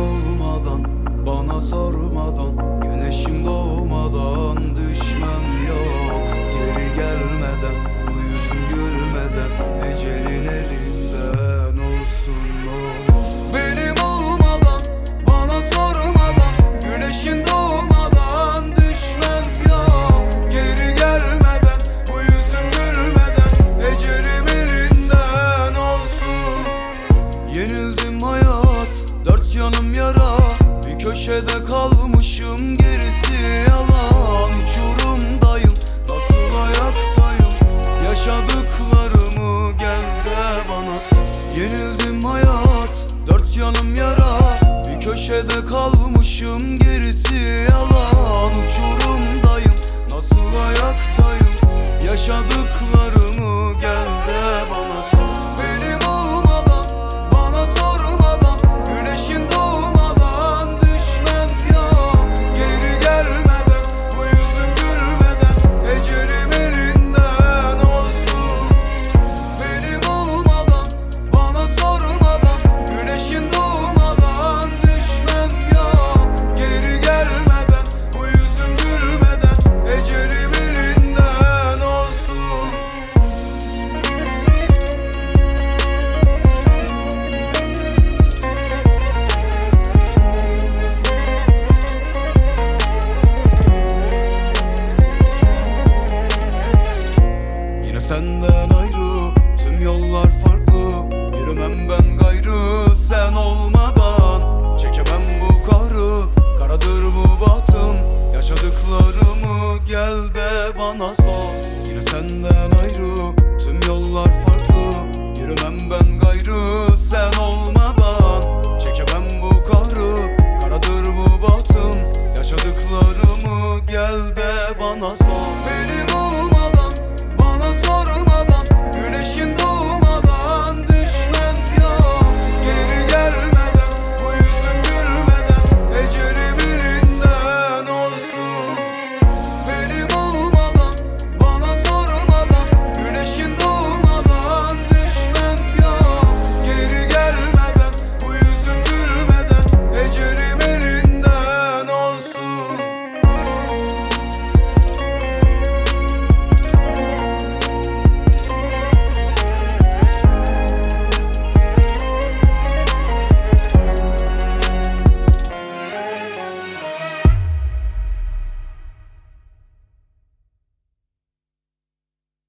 olmadan, bana sormadan, güneşim doğmadan düşmem yok. Geri gelmeden, bu yüzüm gülmeden, ecelin elinden olsun olur. Benim olmadan, bana sormadan, güneşin doğmadan düşmem yok. Geri gelmeden, bu yüzüm gülmeden, ecelim elinden olsun. Yenildim hayat, dört yanım yara, bir köşede kalmışım, gerisi yalan. Uçurumdayım, nasıl ayaktayım, yaşadıklarımı gel de bana sor. Yenildim hayat, dört yanım yara, bir köşede kalmışım, gerisi yalan. Uçurumdayım, nasıl ayaktayım, yaşadıklarımı gel de bana sor. Benim olmadan, bana sormadan, güneşin doğmadan düşmem yok. Geri gelmeden, bu yüzüm gülmeden, ecelim elinden olsun. Benim olmadan, bana sormadan, güneşin doğmadan düşmem yok. Geri gelmeden, bu yüzüm gülmeden, ecelim elinden olsun. Yine senden ayrı, tüm yollar farklı, yürümem ben gayrı sen olmadan. Çekemem bu kahrı, karadır bu batım, yaşadıklarımı gel de bana sor. Yine senden ayrı, tüm yollar farklı, yürümem ben gayrı sen olmadan. Çekemem bu kahrı, karadır bu batım, yaşadıklarımı gel de bana sor.